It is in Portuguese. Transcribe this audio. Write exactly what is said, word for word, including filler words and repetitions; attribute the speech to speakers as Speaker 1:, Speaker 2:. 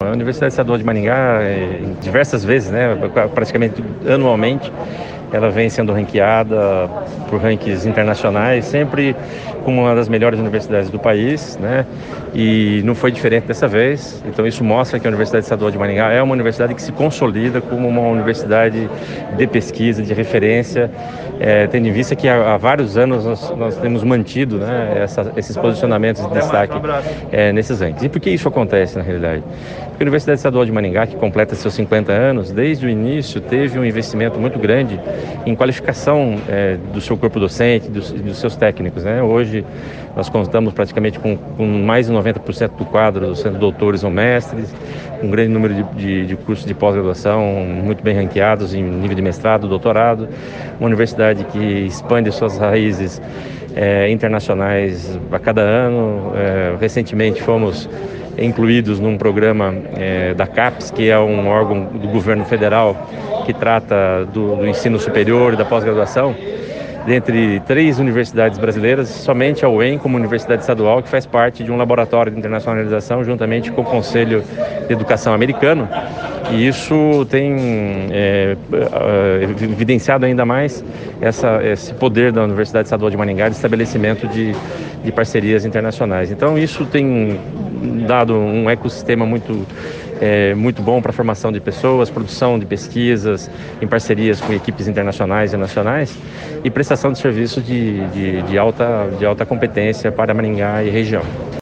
Speaker 1: a Universidade Estadual de Maringá, diversas vezes, né, praticamente anualmente, ela vem sendo ranqueada por rankings internacionais, sempre como uma das melhores universidades do país, né? E não foi diferente dessa vez. Então isso mostra que a Universidade Estadual de Maringá é uma universidade que se consolida como uma universidade de pesquisa, de referência, é, tendo em vista que há, há vários anos nós, nós temos mantido, né, essa, esses posicionamentos de destaque é, nesses rankings. E por que isso acontece na realidade? Porque a Universidade Estadual de Maringá, que completa seus cinquenta anos, desde o início teve um investimento muito grande em qualificação é, do seu corpo docente, dos, dos seus técnicos, né? Hoje nós contamos praticamente com, com mais de noventa por cento do quadro sendo doutores ou mestres, um grande número de, de, de cursos de pós-graduação muito bem ranqueados em nível de mestrado, doutorado, uma universidade que expande suas raízes é, internacionais a cada ano. É, recentemente fomos incluídos num programa é, da CAPES, que é um órgão do governo federal que trata do, do ensino superior e da pós-graduação. Dentre três universidades brasileiras, somente a U E M, como universidade estadual, que faz parte de um laboratório de internacionalização juntamente com o Conselho de Educação americano. E isso tem é, evidenciado ainda mais essa, esse poder da Universidade Estadual de Maringá de estabelecimento de, de parcerias internacionais. Então isso tem dado um ecossistema muito, é, muito bom para a formação de pessoas, produção de pesquisas em parcerias com equipes internacionais e nacionais e prestação de serviços de, de, de, alta, de alta competência para Maringá e região.